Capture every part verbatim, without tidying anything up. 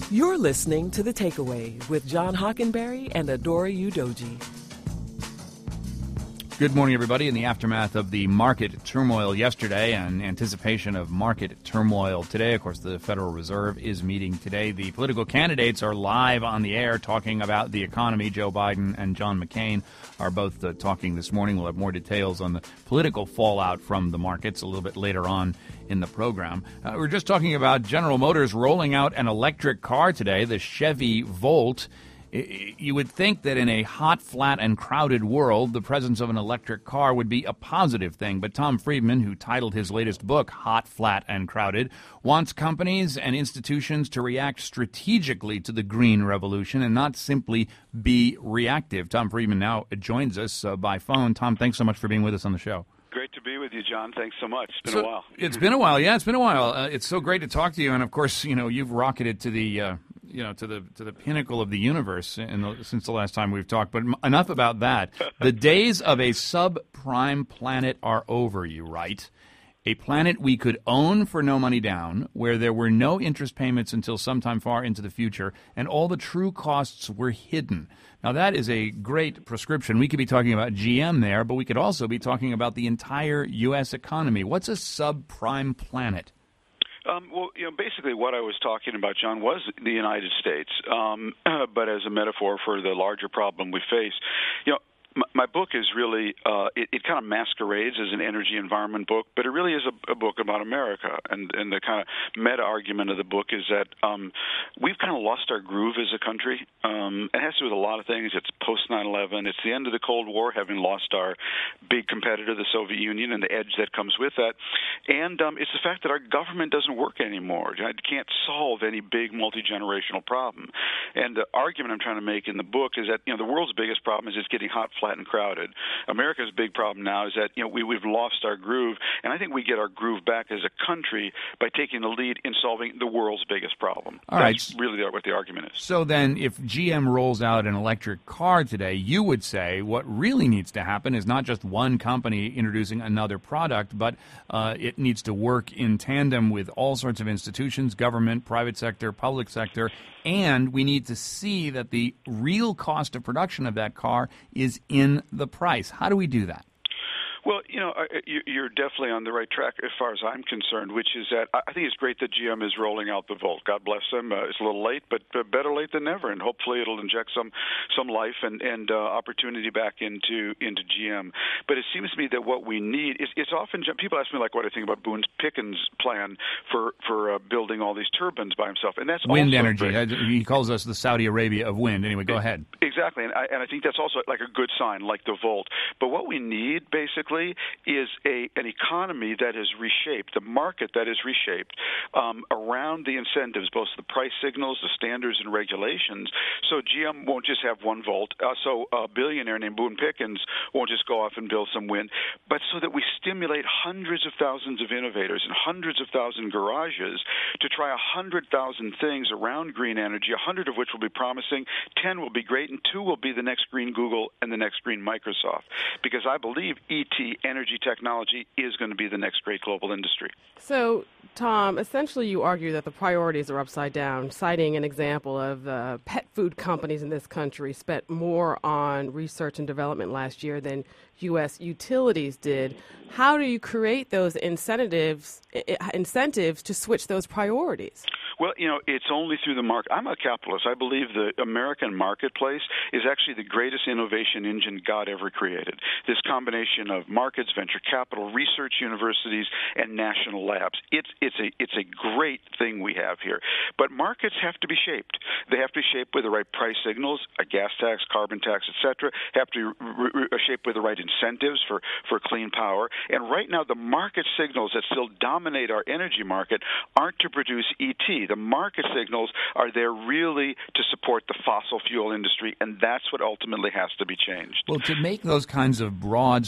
You're listening to The Takeaway with John Hockenberry and Adora Udoji. Good morning, everybody. In the aftermath of the market turmoil yesterday and anticipation of market turmoil today, of course, the Federal Reserve is meeting today. The political candidates are live on the air talking about the economy. Joe Biden and John McCain are both uh, talking this morning. We'll have more details on the political fallout from the markets a little bit later on in the program. Uh, we're just talking about General Motors rolling out an electric car today, the Chevy Volt. You would think that in a hot, flat, and crowded world, the presence of an electric car would be a positive thing. But Tom Friedman, who titled his latest book, Hot, Flat, and Crowded, wants companies and institutions to react strategically to the green revolution and not simply be reactive. Tom Friedman now joins us uh, by phone. Tom, thanks so much for being with us on the show. Great to be with you, John. Thanks so much. It's been so, a while. It's been a while. Yeah, it's been a while. Uh, it's so great to talk to you. And, of course, you know, you've rocketed to the uh, you know, to the to the pinnacle of the universe in the, since the last time we've talked. But m- enough about that. The days of a subprime planet are over, you write. A planet we could own for no money down, where there were no interest payments until sometime far into the future, and all the true costs were hidden. Now, that is a great prescription. We could be talking about G M there, but we could also be talking about the entire U S economy. What's a subprime planet? Um, well, you know, basically what I was talking about, John, was the United States, um, but as a metaphor for the larger problem we face. You know, my book is really, uh, it, it kind of masquerades as an energy environment book, but it really is a, a book about America. And, and the kind of meta-argument of the book is that um, we've kind of lost our groove as a country. Um, it has to do with a lot of things. It's post nine eleven. It's the end of the Cold War, having lost our big competitor, the Soviet Union, and the edge that comes with that. And um, it's the fact that our government doesn't work anymore. It can't solve any big multi-generational problem. And the argument I'm trying to make in the book is that, you know, the world's biggest problem is it's getting hot, flat, and crowded. America's big problem now is that, you know, we, we've lost our groove, and I think we get our groove back as a country by taking the lead in solving the world's biggest problem. All That's right. really what the argument is. So then if G M rolls out an electric car today, you would say what really needs to happen is not just one company introducing another product, but uh, it needs to work in tandem with all sorts of institutions, government, private sector, public sector, and we need to see that the real cost of production of that car is in the price. How do we do that? Well, you know, you're definitely on the right track as far as I'm concerned, which is that I think it's great that G M is rolling out the Volt. God bless them. Uh, it's a little late, but better late than never, and hopefully it'll inject some some life and, and uh, opportunity back into into G M. But it seems to me that what we need is it's often people ask me like what I think about Boone Pickens' plan for for uh, building all these turbines by himself, and that's wind also energy. great. He calls us the Saudi Arabia of wind. Anyway, go ahead. Exactly, and I, and I think that's also like a good sign, like the Volt. But what we need basically is a an economy that is reshaped, the market that is reshaped um, around the incentives, both the price signals, the standards and regulations. So G M won't just have one Volt. Uh, so a billionaire named Boone Pickens won't just go off and build some wind, but so that we stimulate hundreds of thousands of innovators and hundreds of thousand garages to try a hundred thousand things around green energy, a hundred of which will be promising, ten will be great, and two will be the next green Google and the next green Microsoft. Because I believe E T, energy technology, is going to be the next great global industry. So, Tom, essentially you argue that the priorities are upside down, citing an example of uh, pet food companies in this country spent more on research and development last year than U S utilities did. How do you create those incentives incentives to switch those priorities? Well, you know, it's only through the market. I'm a capitalist. I believe the American marketplace is actually the greatest innovation engine God ever created. This combination of markets, venture capital, research universities, and national labs. It's it's a it's a great thing we have here. But markets have to be shaped. They have to be shaped with the right price signals, a gas tax, carbon tax, et cetera. Have to be re- re- shaped with the right incentives for, for clean power. And right now, the market signals that still dominate our energy market aren't to produce E T. The market signals are there really to support the fossil fuel industry, and that's what ultimately has to be changed. Well, to make those kinds of broad strategic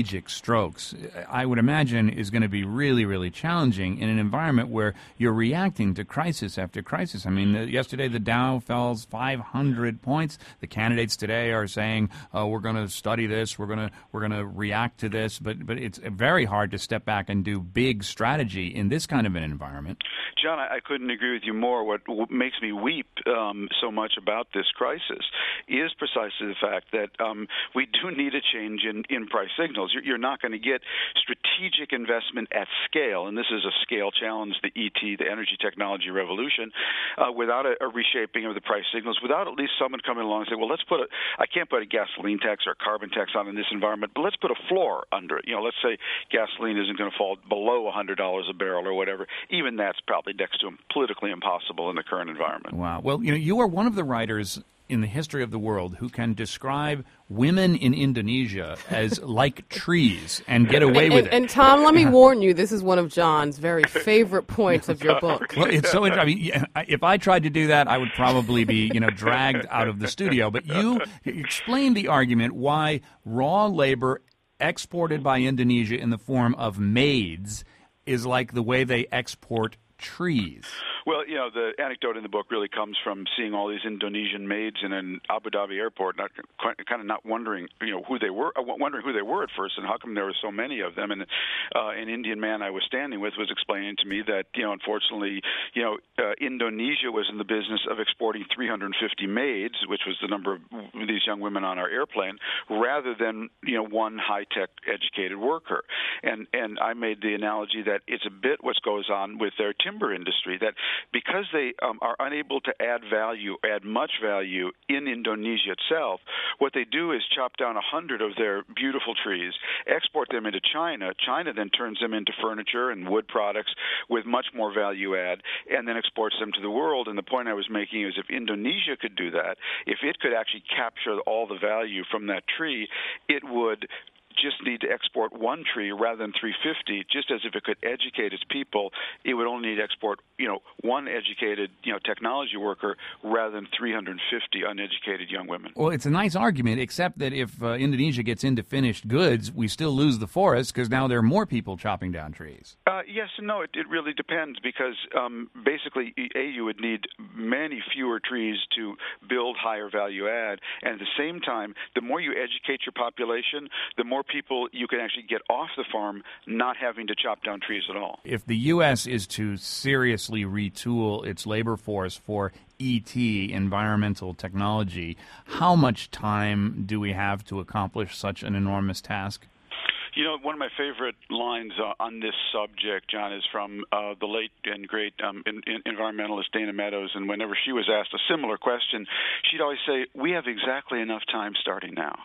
strategic strokes, I would imagine is going to be really, really challenging in an environment where you're reacting to crisis after crisis. I mean, uh, yesterday the Dow fell five hundred points. The candidates today are saying, uh, we're going to study this, we're going to we're going to react to this, but but it's very hard to step back and do big strategy in this kind of an environment. John, I, I couldn't agree with you more. What w- makes me weep um, so much about this crisis is precisely the fact that um, we do need a change in, in price signals. You're, you're not going to get strategic investment at scale, and this is a scale challenge, the E T, the energy technology revolution, uh, without a, a reshaping of the price signals, without at least someone coming along and saying, well, let's put a, I can't put a gasoline tax or a carbon tax on in this environment, but let's put a floor under it. You know, let's say gasoline isn't going to fall below one hundred dollars a barrel or whatever. Even that's probably next to politically impossible in the current environment. Wow. Well, you know, you are one of the writers in the history of the world who can describe women in Indonesia as like trees and get away and, with and, it. And Tom, let me warn you, this is one of John's very favorite points of your book. Well, it's so interesting. I mean, if I tried to do that, I would probably be, you know, dragged out of the studio. But you explain the argument why raw labor exported by Indonesia in the form of maids is like the way they export trees. Well, you know, the anecdote in the book really comes from seeing all these Indonesian maids in an Abu Dhabi airport, not kind of not wondering, you know, who they were, wondering who they were at first, and how come there were so many of them. And uh, an Indian man I was standing with was explaining to me that, you know, unfortunately, you know, uh, Indonesia was in the business of exporting three hundred fifty maids, which was the number of these young women on our airplane, rather than, you know, one high-tech educated worker. And and I made the analogy that it's a bit what goes on with their timber industry, that because they um, are unable to add value, add much value in Indonesia itself, what they do is chop down a hundred of their beautiful trees, export them into China. China then turns them into furniture and wood products with much more value add, and then exports them to the world. And the point I was making is if Indonesia could do that, if it could actually capture all the value from that tree, it would just need to export one tree rather than three hundred fifty, just as if it could educate its people, it would only need to export, you know, one educated, you know, technology worker rather than three hundred fifty uneducated young women. Well, it's a nice argument, except that if uh, Indonesia gets into finished goods, we still lose the forest because now there are more people chopping down trees. Uh, yes and no. It, it really depends because um, basically, A, you would need many fewer trees to build higher value add, and at the same time, the more you educate your population, the more people you can actually get off the farm not having to chop down trees at all. If the U S is to seriously retool its labor force for E T, environmental technology, how much time do we have to accomplish such an enormous task? You know, one of my favorite lines uh, on this subject, John, is from uh, the late and great um, in, in environmentalist Dana Meadows. And whenever she was asked a similar question, she'd always say, we have exactly enough time starting now.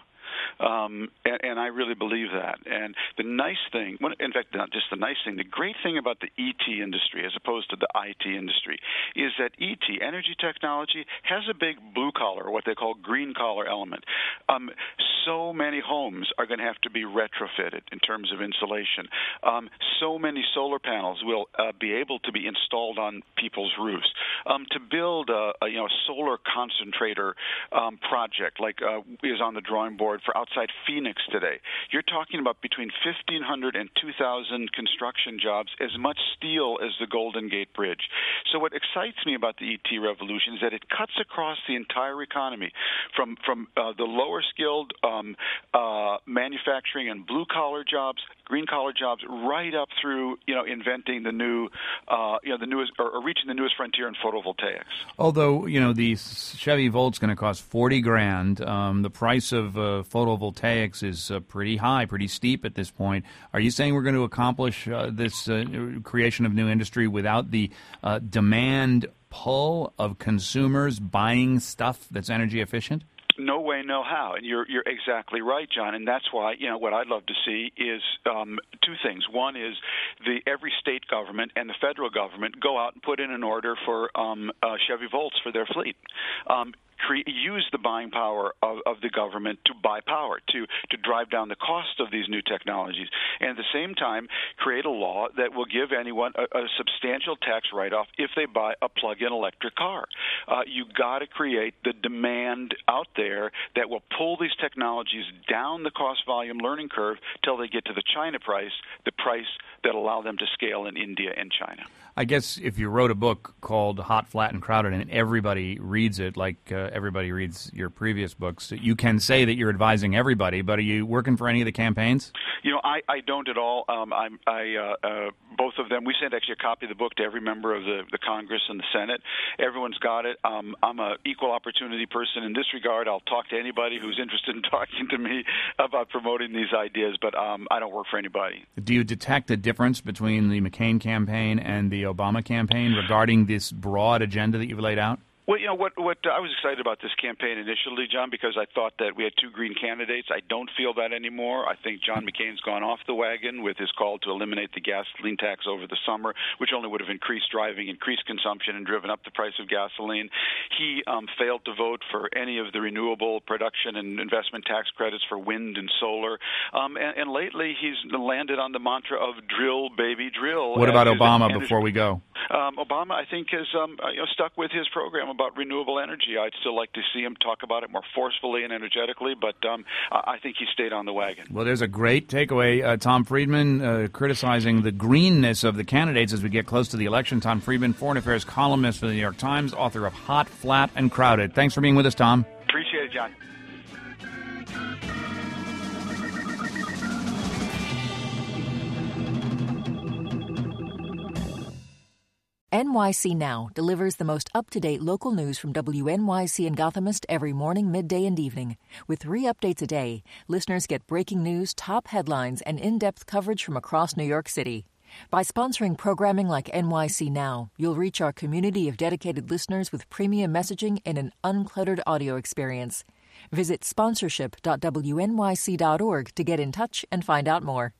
Um, and, and I really believe that. And the nice thing, in fact, not just the nice thing, the great thing about the E T industry as opposed to the I T industry is that E T, energy technology, has a big blue-collar, what they call green-collar element. Um, so many homes are going to have to be retrofitted in terms of insulation. Um, so many solar panels will uh, be able to be installed on people's roofs. Um, to build a, a you know solar concentrator um, project like uh, is on the drawing board for outside Phoenix today, you're talking about between fifteen hundred and two thousand construction jobs, as much steel as the Golden Gate Bridge. So what excites me about the E T revolution is that it cuts across the entire economy, from from uh, the lower skilled um, uh, manufacturing and blue collar jobs, green collar jobs, right up through you know inventing the new uh, you know the newest or, or reaching the newest frontier in photovoltaics. Although you know the Chevy Volt's going to cost forty grand, um, the price of uh, photovoltaics is uh, pretty high, pretty steep at this point. Are you saying we're going to accomplish uh, this uh, creation of new industry without the uh, demand pull of consumers buying stuff that's energy efficient? No way, no how. And you're you're exactly right, John. And that's why, you know, what I'd love to see is um, two things. One is the every state government and the federal government go out and put in an order for um, uh, Chevy Volts for their fleet. Um, cre- use the buying power of, of the government to buy power, to, to drive down the cost of these new technologies, and at the same time create a law that will give anyone a, a substantial tax write-off if they buy a plug-in electric car. Uh, you got to create the demand out there that will pull these technologies down the cost-volume learning curve till they get to the China price, the price that allow them to scale in India and China. I guess if you wrote a book called Hot, Flat, and Crowded and everybody reads it like uh, everybody reads your previous books, you can say that you're advising everybody, but are you working for any of the campaigns? You know, I, I don't at all. Um, I'm, I, uh, uh, both of them, we sent actually a copy of the book to every member of the, the Congress and the Senate. Everyone's got it. Um, I'm an equal opportunity person in this regard. I'll talk to anybody who's interested in talking to me about promoting these ideas, but um, I don't work for anybody. Do you detect a difference between the McCain campaign and the Obama campaign regarding this broad agenda that you've laid out? Well, you know, what what I was excited about this campaign initially, John, because I thought that we had two green candidates. I don't feel that anymore. I think John McCain's gone off the wagon with his call to eliminate the gasoline tax over the summer, which only would have increased driving, increased consumption, and driven up the price of gasoline. He um, failed to vote for any of the renewable production and investment tax credits for wind and solar. Um, and, and lately, he's landed on the mantra of drill, baby, drill. What about his, Obama his, before we go? Um, Obama, I think, has um, you know, stuck with his program about renewable energy. I'd still like to see him talk about it more forcefully and energetically, but um, I think he stayed on the wagon. Well, there's a great takeaway. Uh, Tom Friedman uh, criticizing the greenness of the candidates as we get close to the election. Tom Friedman, foreign affairs columnist for the New York Times, author of Hot, Flat, and Crowded. Thanks for being with us, Tom. Appreciate it, John. N Y C Now delivers the most up-to-date local news from W N Y C and Gothamist every morning, midday, and evening. With three updates a day, listeners get breaking news, top headlines, and in-depth coverage from across New York City. By sponsoring programming like N Y C Now, you'll reach our community of dedicated listeners with premium messaging and an uncluttered audio experience. Visit sponsorship dot W N Y C dot org to get in touch and find out more.